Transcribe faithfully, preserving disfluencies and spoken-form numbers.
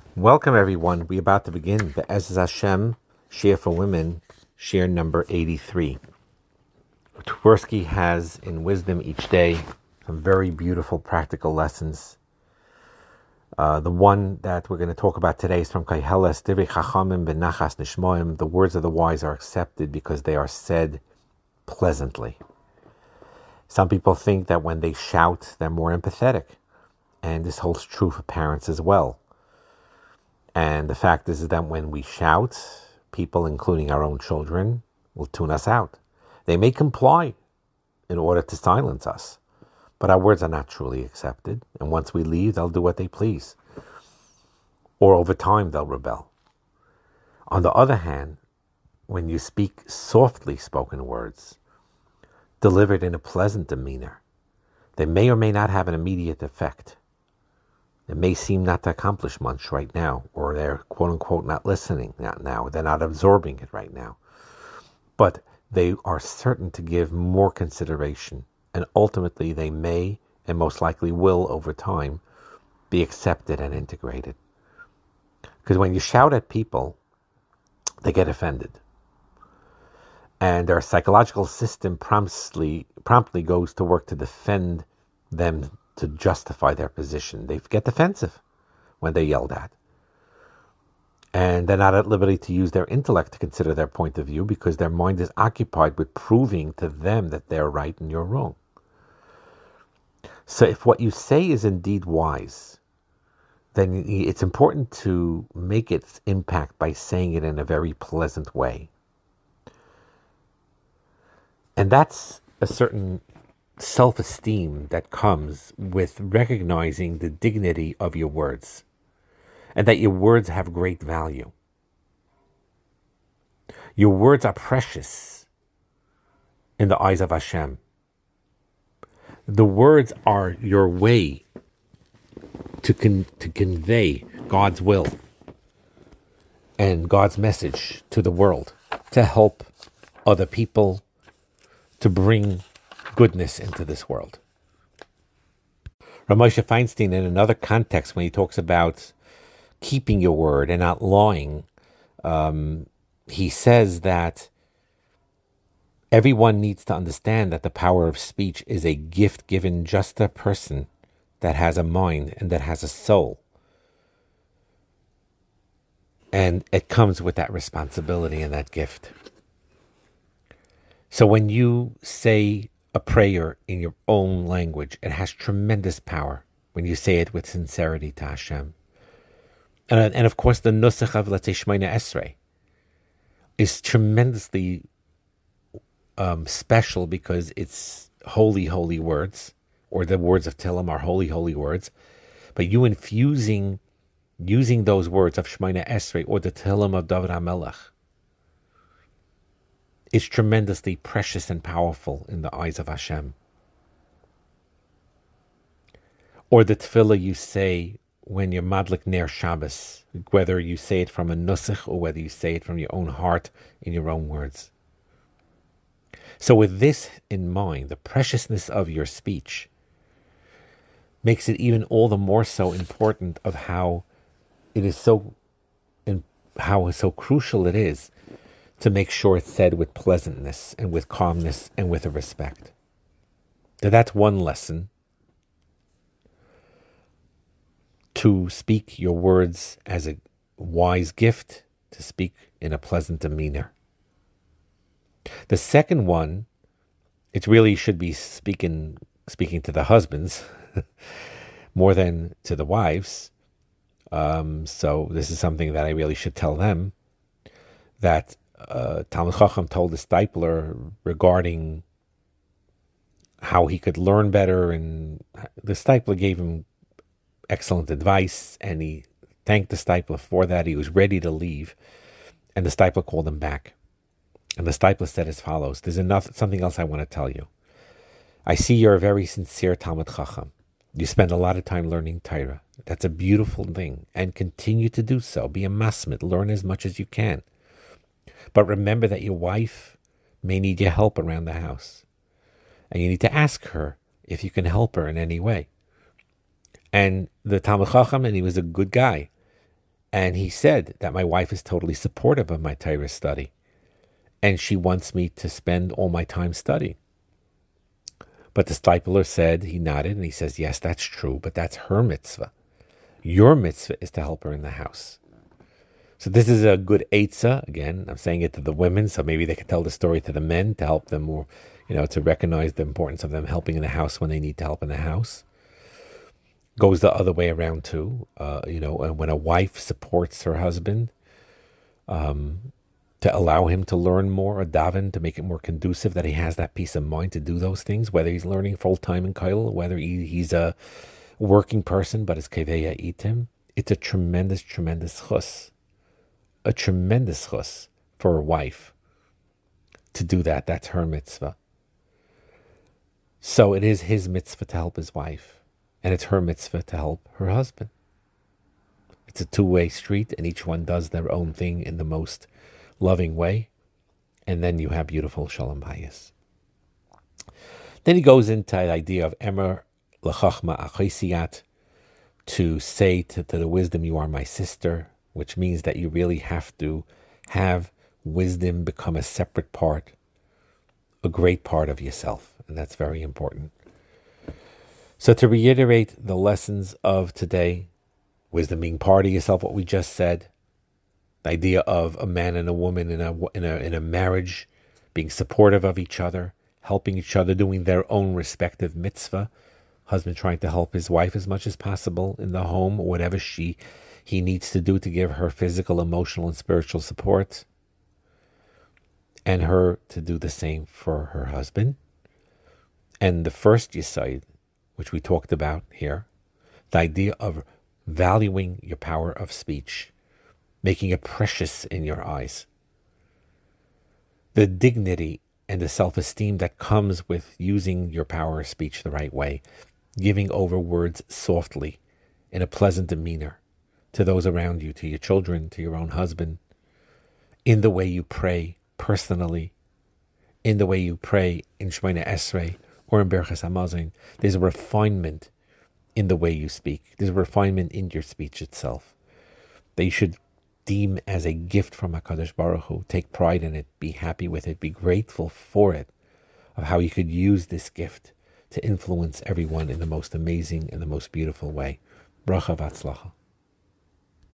Welcome, everyone. We're about to begin the Be'ez Hashem Shir for Women, Shir number eighty-three. Tversky has in Wisdom Each Day some very beautiful practical lessons. Uh, the one that we're going to talk about today is from Kaiheles, Divrei Chachamim Benachas Nishmoim. The words of the wise are accepted because they are said pleasantly. Some people think that when they shout, they're more empathetic. And this holds true for parents as well. And the fact is that when we shout, people, including our own children, will tune us out. They may comply in order to silence us, but our words are not truly accepted. And once we leave, they'll do what they please. Or over time, they'll rebel. On the other hand, when you speak softly spoken words, delivered in a pleasant demeanor, they may or may not have an immediate effect. It may seem not to accomplish much right now, or they're quote-unquote not listening not now, they're not absorbing it right now. But they are certain to give more consideration, and ultimately they may, and most likely will over time, be accepted and integrated. Because when you shout at people, they get offended. And their psychological system promptly, promptly goes to work to defend them, to justify their position. They get defensive when they're yelled at. And they're not at liberty to use their intellect to consider their point of view because their mind is occupied with proving to them that they're right and you're wrong. So if what you say is indeed wise, then it's important to make its impact by saying it in a very pleasant way. And that's a certain self-esteem that comes with recognizing the dignity of your words and that your words have great value. Your words are precious in the eyes of Hashem. The words are your way to con- to convey God's will and God's message to the world, to help other people, to bring goodness into this world. Rav Moshe Feinstein, in another context, when he talks about keeping your word and not lying, um, he says that everyone needs to understand that the power of speech is a gift given just to a person that has a mind and that has a soul. And it comes with that responsibility and that gift. So when you say a prayer in your own language, it has tremendous power when you say it with sincerity to Hashem. And, and of course, the nusach of, let's say, Shemona Esrei is tremendously um, special because it's holy, holy words, or the words of Tehillim are holy, holy words. But you infusing, using those words of Shemona Esrei or the Tehillim of David HaMelech, is tremendously precious and powerful in the eyes of Hashem. Or the tefillah you say when you're madlik ner Shabbos, whether you say it from a nusach or whether you say it from your own heart in your own words. So with this in mind, the preciousness of your speech makes it even all the more so important of how it is so, and how so crucial it is to make sure it's said with pleasantness and with calmness and with a respect. Now that's one lesson. To speak your words as a wise gift, to speak in a pleasant demeanor. The second one, it really should be speaking speaking to the husbands more than to the wives. Um, so this is something that I really should tell them, that Uh, Talmud Chacham told the Stipler regarding how he could learn better, and the Stipler gave him excellent advice, and he thanked the Stipler for that. He was ready to leave, and the Stipler called him back. And the Stipler said as follows: there's enough, something else I want to tell you. I see you're a very sincere Talmud Chacham. You spend a lot of time learning Torah. That's a beautiful thing, and continue to do so. Be a masmid, learn as much as you can. But remember that your wife may need your help around the house. And you need to ask her if you can help her in any way. And the Talmud Chacham, and he was a good guy, And he said that my wife is totally supportive of my Torah study. And she wants me to spend all my time studying. But the Stipler said, he nodded, and he says, yes, that's true, but that's her mitzvah. Your mitzvah is to help her in the house. So this is a good eitzah. Again, I'm saying it to the women, so maybe they can tell the story to the men to help them more, you know, to recognize the importance of them helping in the house when they need to help in the house. Goes the other way around too. Uh, you know, when a wife supports her husband, um, to allow him to learn more, a daven, to make it more conducive, that he has that peace of mind to do those things, whether he's learning full-time in Kollel, whether he, he's a working person, but it's keveya itim. It's a tremendous, tremendous chus. A tremendous chus for a wife to do that. That's her mitzvah. So it is his mitzvah to help his wife, and it's her mitzvah to help her husband. It's a two-way street, and each one does their own thing in the most loving way, and then you have beautiful shalom bayis. Then he goes into the idea of emer l'chachma achosiyat, to say to, to the wisdom, you are my sister, which means that you really have to have wisdom become a separate part, a great part of yourself, and that's very important. So to reiterate the lessons of today, wisdom being part of yourself, what we just said, the idea of a man and a woman in a, in a in a marriage being supportive of each other, helping each other, doing their own respective mitzvah. Husband trying to help his wife as much as possible in the home, or whatever she he needs to do to give her physical, emotional, and spiritual support. And her to do the same for her husband. And the first yesod, which we talked about here, the idea of valuing your power of speech, making it precious in your eyes. The dignity and the self-esteem that comes with using your power of speech the right way, giving over words softly, in a pleasant demeanor, to those around you, to your children, to your own husband, in the way you pray personally, in the way you pray in Shemona Esrei or in Berachas Hamazon. There's a refinement in the way you speak. There's a refinement in your speech itself that you should deem as a gift from HaKadosh Baruch Hu. Take pride in it, be happy with it, be grateful for it, of how you could use this gift to influence everyone in the most amazing and the most beautiful way. Bracha v'atzlacha.